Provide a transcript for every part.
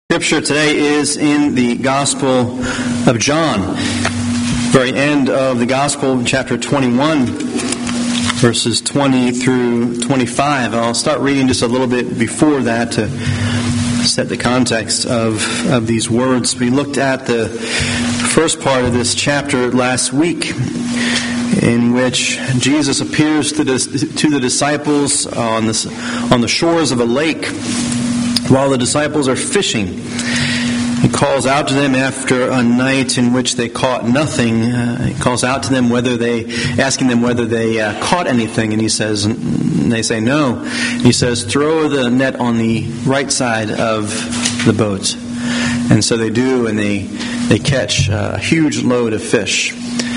Scripture today is in the Gospel of John, very end of the Gospel, chapter 21, verses 20 through 25. I'll start reading just a little bit before that to set the context of these words. We looked at the first part of this chapter last week, in which Jesus appears to the disciples on the shores of a lake while the disciples are fishing. He calls out to them after a night in which they caught nothing. He calls out to them asking them whether they caught anything, and they say no. He says, throw the net on the right side of the boat. And so they do, and they catch a huge load of fish.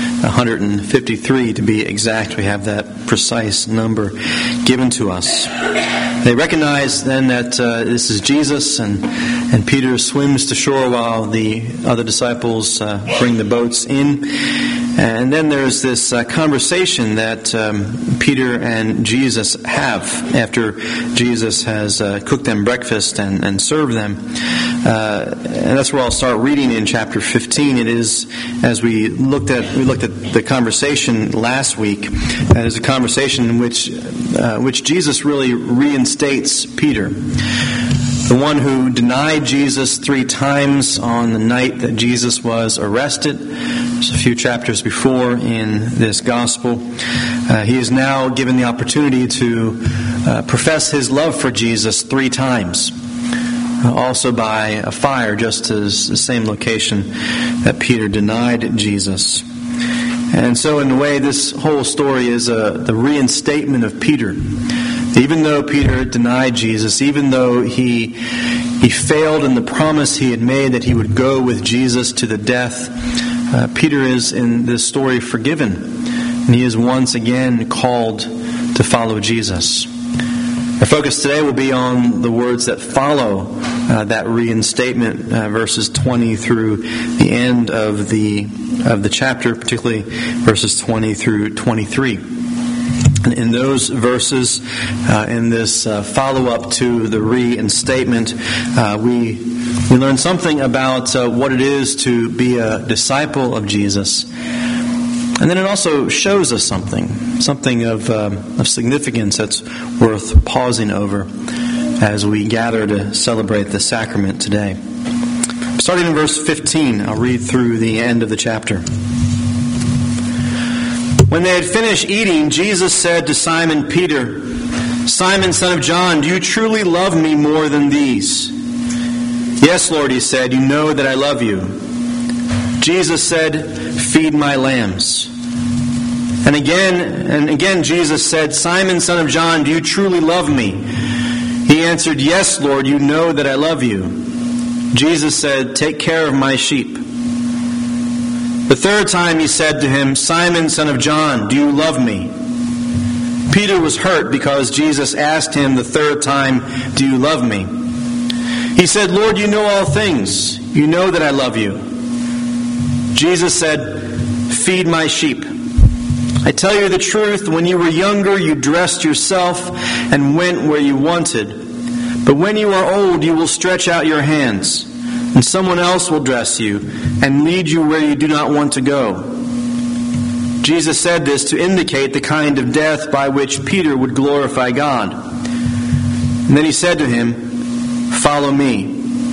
153 to be exact. We have that precise number given to us. They recognize then that this is Jesus, and Peter swims to shore while the other disciples bring the boats in. And then there's this conversation that Peter and Jesus have after Jesus has cooked them breakfast and served them. And that's where I'll start reading in chapter 15. It is, as we looked at the conversation last week. That is a conversation in which Jesus really reinstates Peter, the one who denied Jesus 3 times on the night that Jesus was arrested. Just a few chapters before in this gospel. He is now given the opportunity to profess his love for Jesus 3 times. Also by a fire, just as the same location that Peter denied Jesus. And so in a way, this whole story is the reinstatement of Peter. Even though Peter denied Jesus, even though he failed in the promise he had made that he would go with Jesus to the death, Peter is in this story forgiven. And he is once again called to follow Jesus. Our focus today will be on the words that follow that reinstatement, verses 20 through the end of the chapter, particularly verses 20 through 23. In those verses, in this follow-up to the reinstatement, we learn something about what it is to be a disciple of Jesus. And then it also shows us something of significance that's worth pausing over as we gather to celebrate the sacrament today. Starting in verse 15, I'll read through the end of the chapter. When they had finished eating, Jesus said to Simon Peter, "Simon, son of John, do you truly love me more than these?" "Yes, Lord," he said, "you know that I love you." Jesus said, "Feed my lambs." And again Jesus said, "Simon, son of John, do you truly love me?" He answered, "Yes, Lord, you know that I love you." Jesus said, "Take care of my sheep." The 3rd time he said to him, "Simon, son of John, do you love me?" Peter was hurt because Jesus asked him the 3rd time, "Do you love me?" He said, "Lord, you know all things. You know that I love you." Jesus said, "Feed my sheep. I tell you the truth, when you were younger, you dressed yourself and went where you wanted. But when you are old, you will stretch out your hands, and someone else will dress you and lead you where you do not want to go." Jesus said this to indicate the kind of death by which Peter would glorify God. And then he said to him, "Follow me."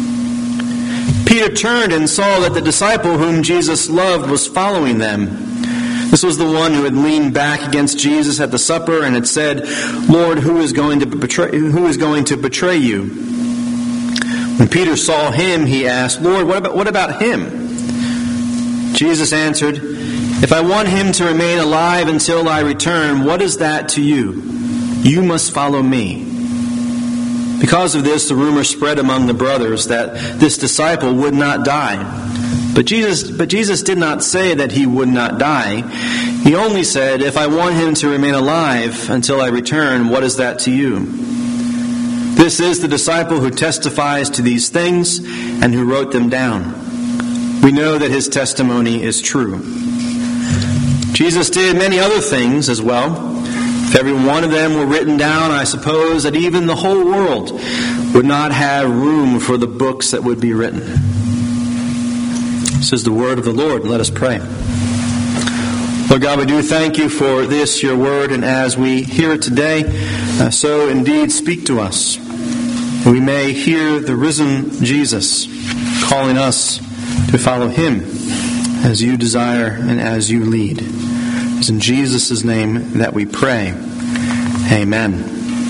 Peter turned and saw that the disciple whom Jesus loved was following them. This was the one who had leaned back against Jesus at the supper and had said, "Lord, who is going to betray you?" When Peter saw him, he asked, "Lord, what about him?" Jesus answered, "If I want him to remain alive until I return, what is that to you? You must follow me." Because of this, the rumor spread among the brothers that this disciple would not die. But Jesus did not say that he would not die. He only said, "If I want him to remain alive until I return, what is that to you?" This is the disciple who testifies to these things and who wrote them down. We know that his testimony is true. Jesus did many other things as well. If every one of them were written down, I suppose that even the whole world would not have room for the books that would be written. This is the word of the Lord. Let us pray. Lord God, we do thank you for this, your word, and as we hear it today, so indeed speak to us. And we may hear the risen Jesus calling us to follow him as you desire and as you lead. It's in Jesus' name that we pray. Amen.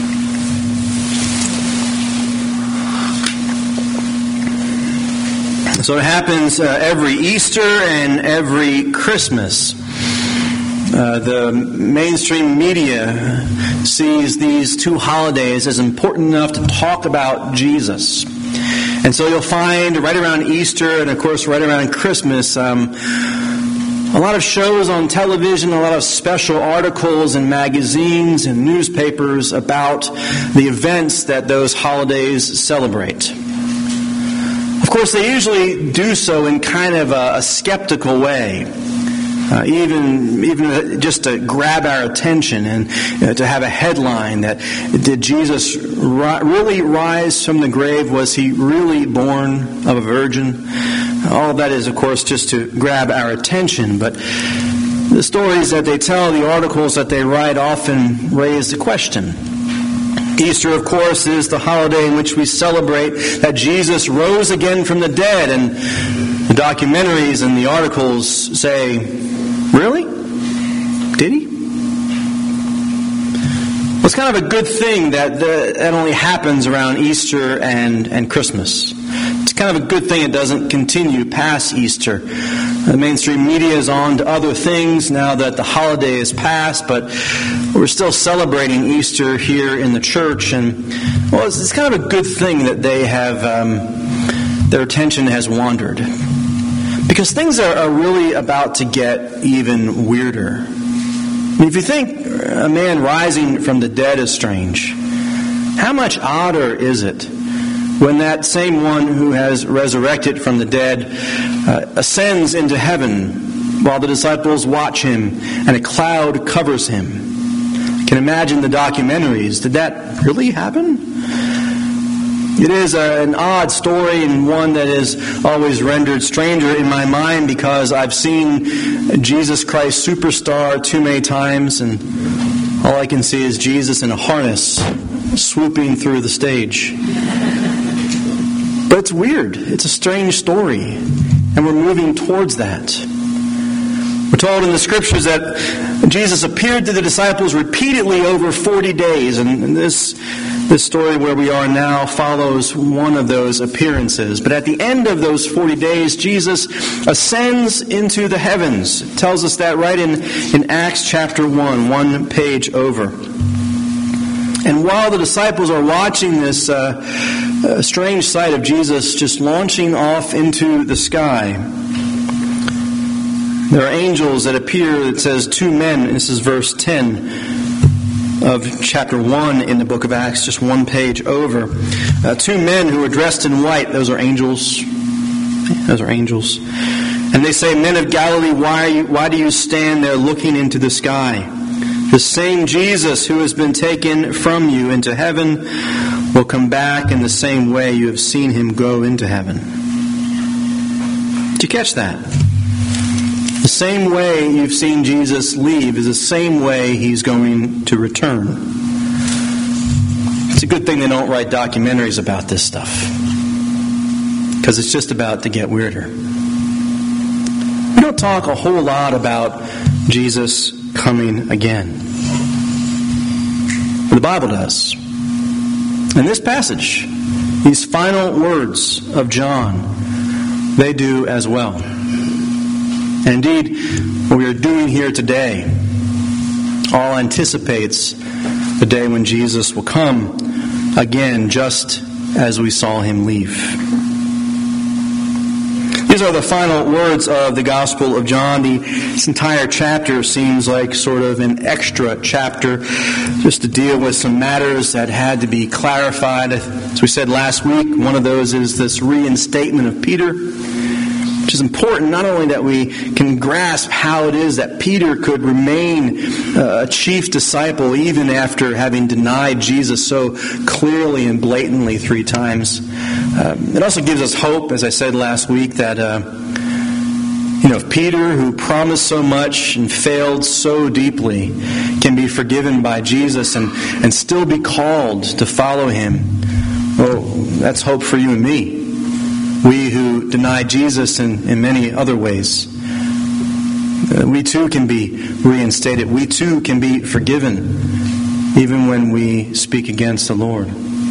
So it happens every Easter and every Christmas. The mainstream media sees these two holidays as important enough to talk about Jesus. And so you'll find right around Easter and, of course, right around Christmas, a lot of shows on television, a lot of special articles in magazines and newspapers about the events that those holidays celebrate. Of course, they usually do so in kind of a skeptical way. Even just to grab our attention and to have a headline that, did Jesus really rise from the grave? Was he really born of a virgin? All of that is, of course, just to grab our attention. But the stories that they tell, the articles that they write often raise the question. Easter, of course, is the holiday in which we celebrate that Jesus rose again from the dead. And the documentaries and the articles say, really? Did he? Well, it's kind of a good thing that only happens around Easter and Christmas. It's kind of a good thing it doesn't continue past Easter. The mainstream media is on to other things now that the holiday is past, but we're still celebrating Easter here in the church. And, well, it's kind of a good thing that they have, their attention has wandered. Because things are really about to get even weirder. I mean, if you think a man rising from the dead is strange, how much odder is it when that same one who has resurrected from the dead ascends into heaven while the disciples watch him and a cloud covers him? You can imagine the documentaries. Did that really happen? It is an odd story and one that is always rendered stranger in my mind because I've seen Jesus Christ Superstar too many times, and all I can see is Jesus in a harness swooping through the stage. But it's weird. It's a strange story, and we're moving towards that. We're told in the Scriptures that Jesus appeared to the disciples repeatedly over 40 days, and this story where we are now follows one of those appearances. But at the end of those 40 days, Jesus ascends into the heavens. It tells us that right in Acts chapter 1 page over. And while the disciples are watching this strange sight of Jesus just launching off into the sky, there are angels that appear. It says two men, and this is verse 10 of chapter 1 in the book of Acts, just one page over. Two men who are dressed in white. Those are angels. Those are angels. And they say, "Men of Galilee, why do you stand there looking into the sky? The same Jesus who has been taken from you into heaven will come back in the same way you have seen him go into heaven." Did you catch that? The same way you've seen Jesus leave is the same way he's going to return. It's a good thing they don't write documentaries about this stuff, because it's just about to get weirder. We don't talk a whole lot about Jesus coming again. But the Bible does. In this passage, these final words of John, they do as well. And indeed, what we are doing here today all anticipates the day when Jesus will come again, just as we saw him leave. These are the final words of the Gospel of John. This entire chapter seems like sort of an extra chapter just to deal with some matters that had to be clarified. As we said last week, one of those is this reinstatement of Peter. Which is important, not only that we can grasp how it is that Peter could remain a chief disciple even after having denied Jesus so clearly and blatantly 3 times. It also gives us hope, as I said last week, that if Peter, who promised so much and failed so deeply, can be forgiven by Jesus and still be called to follow him, well, that's hope for you and me. We who deny Jesus in many other ways. We too can be reinstated. We too can be forgiven, even when we speak against the Lord.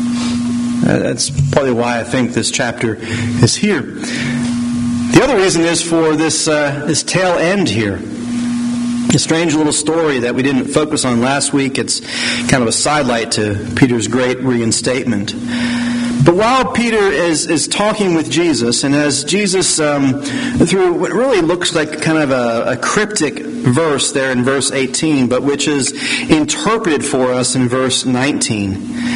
That's probably why I think this chapter is here. The other reason is for this tail end here. A strange little story that we didn't focus on last week. It's kind of a sidelight to Peter's great reinstatement. But while Peter is talking with Jesus, and as Jesus, through what really looks like kind of a cryptic verse there in verse 18, but which is interpreted for us in verse 19,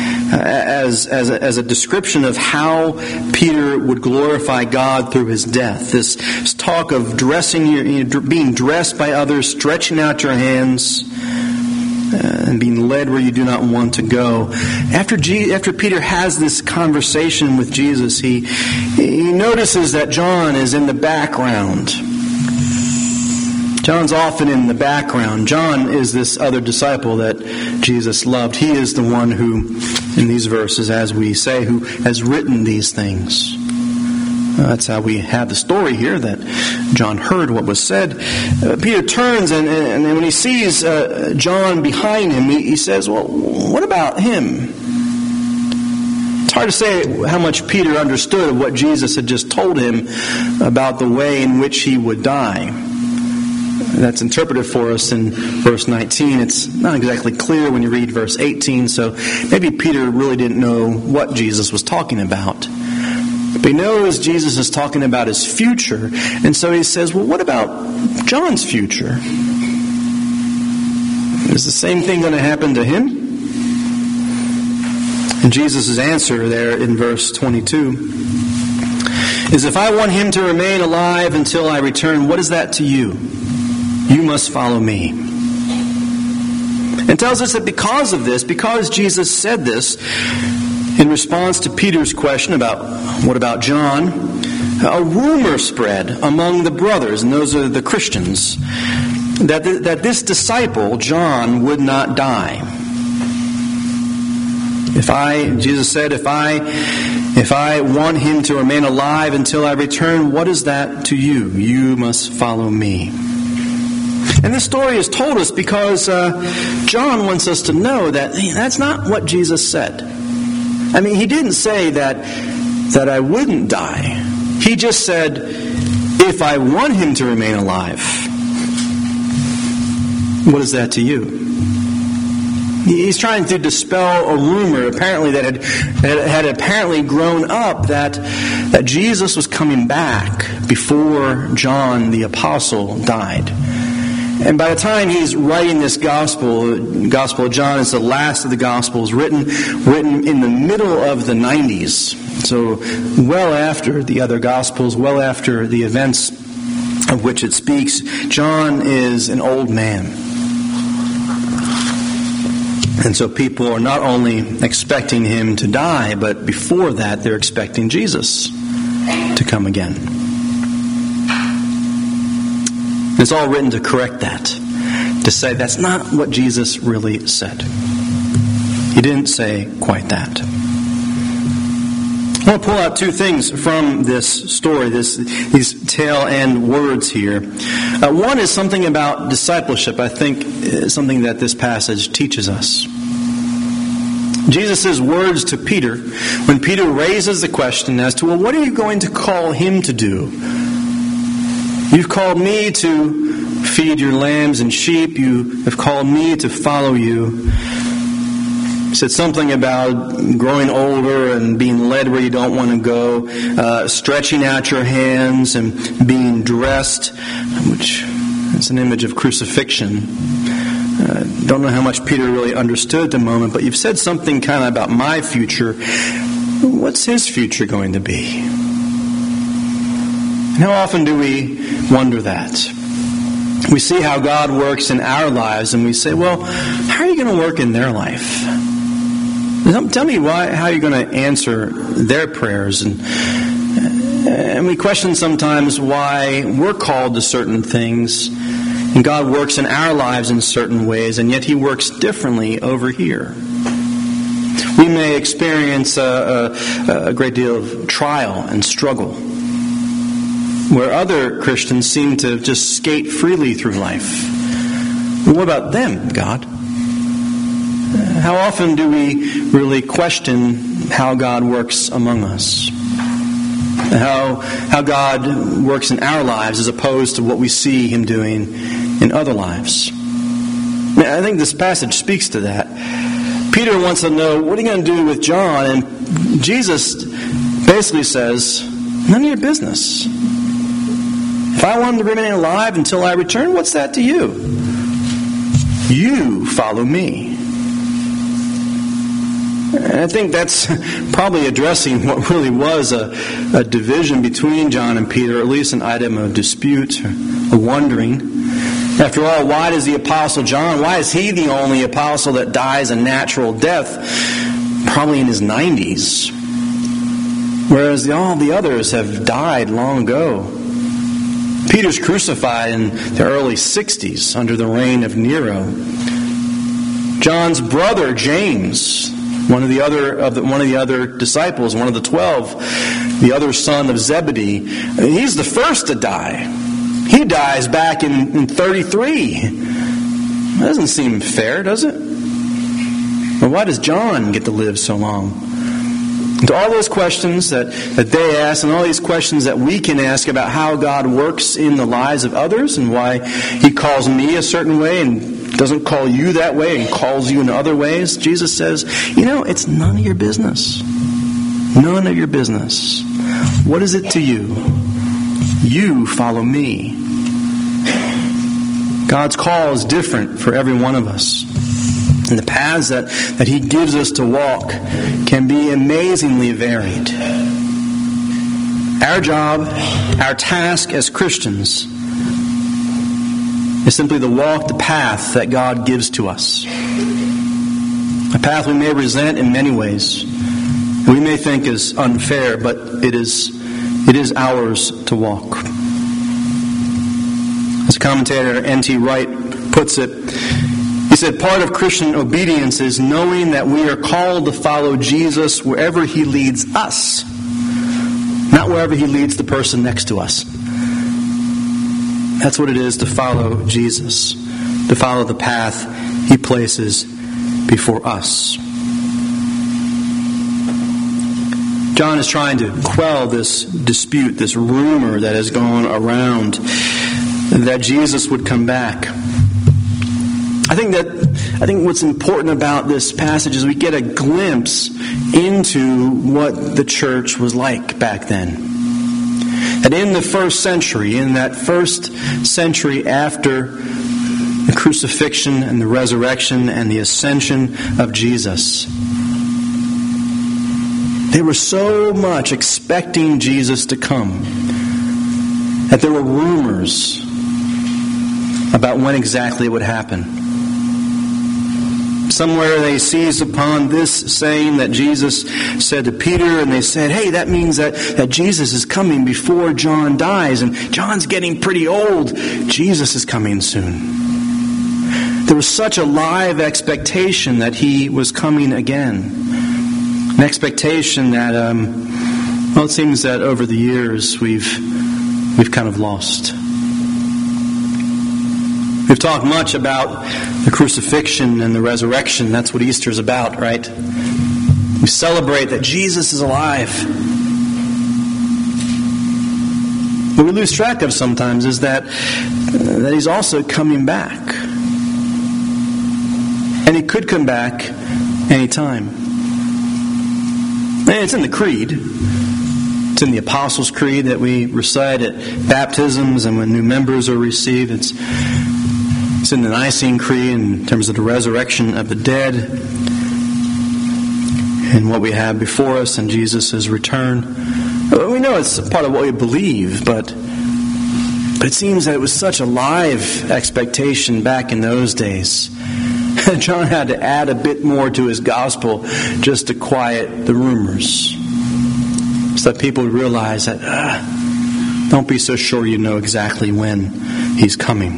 as a description of how Peter would glorify God through his death. This talk of being dressed by others, stretching out your hands, and being led where you do not want to go. After Peter has this conversation with Jesus, he notices that John is in the background. John's often in the background. John is this other disciple that Jesus loved. He is the one who, in these verses, as we say, who has written these things. That's how we have the story here, that John heard what was said. Peter turns, and when he sees John behind him, he says, well, what about him? It's hard to say how much Peter understood of what Jesus had just told him about the way in which he would die. That's interpreted for us in verse 19. It's not exactly clear when you read verse 18, so maybe Peter really didn't know what Jesus was talking about. But he knows Jesus is talking about his future, and so he says, well, what about John's future? Is the same thing going to happen to him? And Jesus' answer there in verse 22 is, if I want him to remain alive until I return, what is that to you? You must follow me. And tells us that because of this, because Jesus said this, in response to Peter's question about what about John, a rumor spread among the brothers, and those are the Christians, that this disciple, John, would not die. Jesus said, if I want him to remain alive until I return, what is that to you? You must follow me. And this story is told us because John wants us to know that that's not what Jesus said. I mean, he didn't say that I wouldn't die. He just said, if I want him to remain alive, what is that to you? He's trying to dispel a rumor, apparently, that had apparently grown up that Jesus was coming back before John the Apostle died. And by the time he's writing this gospel of John is the last of the Gospels, written in the middle of the 90s. So well after the other Gospels, well after the events of which it speaks, John is an old man. And so people are not only expecting him to die, but before that they're expecting Jesus to come again. It's all written to correct that, to say that's not what Jesus really said. He didn't say quite that. I want to pull out 2 things from this story, these tail end words here. One is something about discipleship, I think, is something that this passage teaches us. Jesus' words to Peter, when Peter raises the question as to, well, what are you going to call him to do? You've called me to feed your lambs and sheep. You have called me to follow you. He said something about growing older and being led where you don't want to go, stretching out your hands and being dressed, which is an image of crucifixion. Don't know how much Peter really understood at the moment, but you've said something kind of about my future. What's his future going to be? And how often do we wonder that? We see how God works in our lives and we say, well, how are you going to work in their life? Tell me how you're going to answer their prayers. And we question sometimes why we're called to certain things. And God works in our lives in certain ways, and yet He works differently over here. We may experience a great deal of trial and struggle, where other Christians seem to just skate freely through life. Well, what about them, God? How often do we really question how God works among us? How God works in our lives as opposed to what we see Him doing in other lives? I think this passage speaks to that. Peter wants to know, what are you going to do with John? And Jesus basically says, none of your business. If I want him to remain alive until I return, what's that to you? You follow me. And I think that's probably addressing what really was a division between John and Peter, or at least an item of dispute, a wondering. After all, why does the Apostle John, why is he the only apostle that dies a natural death, probably in his 90s? Whereas all the others have died long ago. Peter's crucified in the early 60s under the reign of Nero. John's brother, James, one of the other disciples, one of the 12, the other son of Zebedee, he's the first to die. He dies back in 33. That doesn't seem fair, does it? Well, why does John get to live so long? And to all those questions that they ask, and all these questions that we can ask about how God works in the lives of others, and why He calls me a certain way and doesn't call you that way and calls you in other ways, Jesus says, it's none of your business. None of your business. What is it to you? You follow me. God's call is different for every one of us. And the paths that He gives us to walk can be amazingly varied. Our job, our task as Christians, is simply to walk the path that God gives to us. A path we may resent in many ways. We may think is unfair, but it is ours to walk. As commentator N.T. Wright puts it, he said, part of Christian obedience is knowing that we are called to follow Jesus wherever He leads us, not wherever He leads the person next to us. That's what it is to follow Jesus, to follow the path He places before us. John is trying to quell this dispute, this rumor that has gone around that Jesus would come back. I think what's important about this passage is we get a glimpse into what the church was like back then. And in the first century, in that first century after the crucifixion and the resurrection and the ascension of Jesus, they were so much expecting Jesus to come that there were rumors about when exactly it would happen. Somewhere they seized upon this saying that Jesus said to Peter, and they said, hey, that means that Jesus is coming before John dies, and John's getting pretty old. Jesus is coming soon. There was such a live expectation that He was coming again. An expectation that, it seems that over the years we've kind of lost. We've talked much about the crucifixion and the resurrection. That's what Easter's about, right? We celebrate that Jesus is alive. What we lose track of sometimes is that He's also coming back. And He could come back anytime. And it's in the Creed. It's in the Apostles' Creed that we recite at baptisms and when new members are received. It's in the Nicene Creed in terms of the resurrection of the dead and what we have before us and Jesus' return. We know it's part of what we believe, but it seems that it was such a live expectation back in those days. John had to add a bit more to his gospel just to quiet the rumors, so that people would realize that don't be so sure you know exactly when he's coming.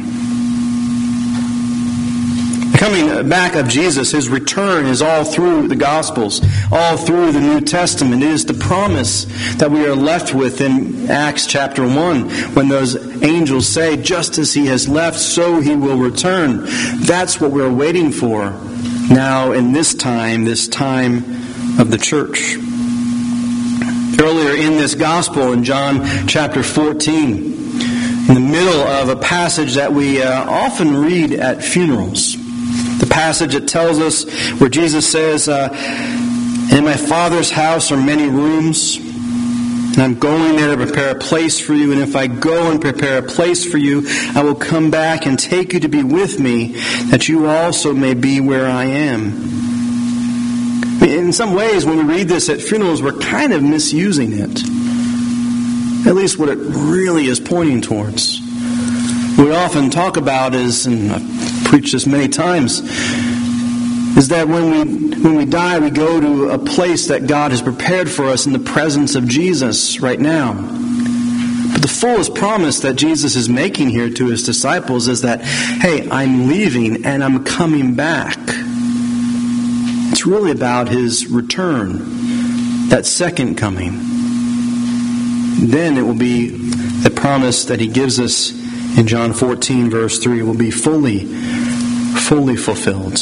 The coming back of Jesus, his return, is all through the Gospels, all through the New Testament. It is the promise that we are left with in Acts chapter 1, when those angels say, just as he has left, so he will return. That's what we're waiting for now in this time of the church. Earlier in this Gospel, in John chapter 14, in the middle of a passage that we often read at funerals, the passage that tells us where Jesus says, in my Father's house are many rooms, and I'm going there to prepare a place for you. And if I go and prepare a place for you, I will come back and take you to be with me, that you also may be where I am. In some ways, when we read this at funerals, we're kind of misusing it. At least what it really is pointing towards. What we often talk about is, and I've preached this many times, is that when we die, we go to a place that God has prepared for us in the presence of Jesus right now. But the fullest promise that Jesus is making here to his disciples is that, hey, I'm leaving and I'm coming back. It's really about his return, that second coming. Then it will be the promise that he gives us in John 14, verse 3, will be fully fulfilled.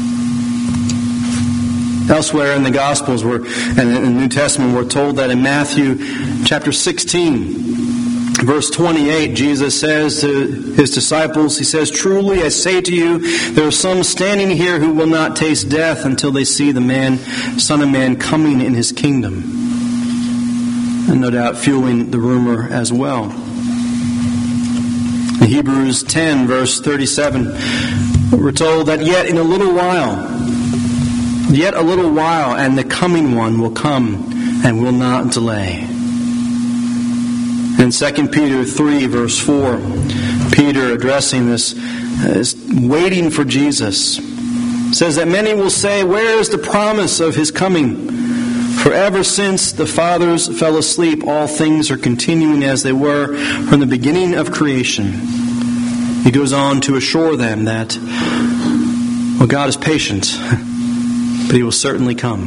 Elsewhere in the Gospels and in the New Testament, we're told that in Matthew chapter 16, verse 28, Jesus says to his disciples, he says, truly I say to you, there are some standing here who will not taste death until they see the Son of Man coming in his kingdom. And no doubt fueling the rumor as well. In Hebrews 10, verse 37, we're told that yet a little while, and the coming one will come and will not delay. In 2 Peter 3, verse 4, Peter addressing this is waiting for Jesus. Says that many will say, where is the promise of his coming? For ever since the fathers fell asleep, all things are continuing as they were from the beginning of creation. He goes on to assure them that, well, God is patient, but he will certainly come.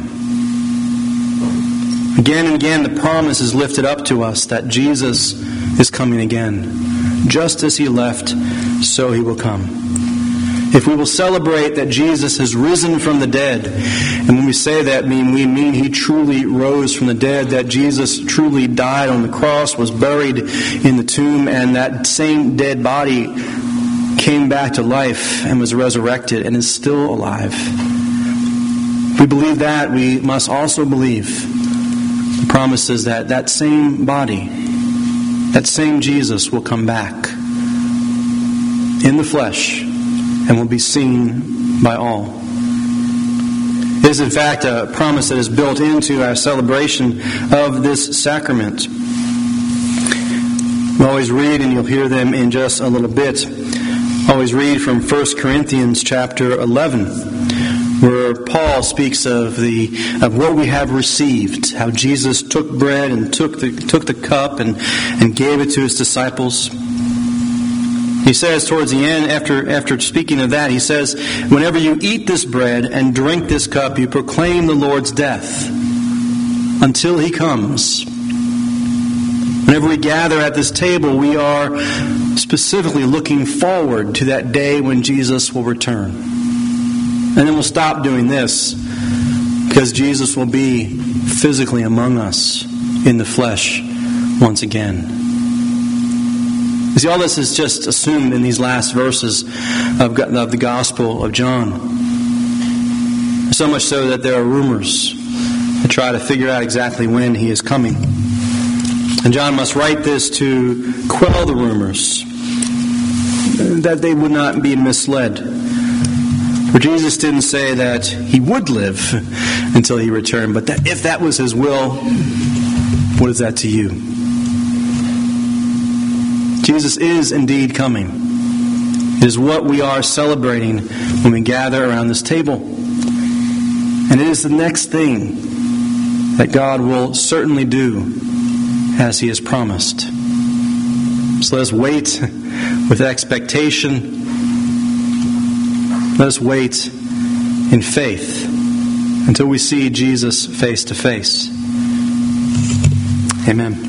Again and again, the promise is lifted up to us that Jesus is coming again. Just as he left, so he will come. If we will celebrate that Jesus has risen from the dead, and when we say that, we mean he truly rose from the dead, that Jesus truly died on the cross, was buried in the tomb, and that same dead body came back to life and was resurrected and is still alive. If we believe that, we must also believe the promises that that same body, that same Jesus will come back in the flesh and will be seen by all. It is in fact a promise that is built into our celebration of this sacrament. We always read, and you'll hear them in just a little bit, always read from 1 Corinthians chapter 11, where Paul speaks of what we have received, how Jesus took bread and took the cup and gave it to his disciples. He says towards the end, after speaking of that, he says, whenever you eat this bread and drink this cup, you proclaim the Lord's death until he comes. Whenever we gather at this table, we are specifically looking forward to that day when Jesus will return. And then we'll stop doing this because Jesus will be physically among us in the flesh once again. You see, all this is just assumed in these last verses of the Gospel of John. So much so that there are rumors to try to figure out exactly when he is coming. And John must write this to quell the rumors, that they would not be misled. For Jesus didn't say that he would live until he returned, but that if that was his will, What is that to you? Jesus is indeed coming. It is what we are celebrating when we gather around this table. And it is the next thing that God will certainly do as He has promised. So let us wait with expectation. Let us wait in faith until we see Jesus face to face. Amen.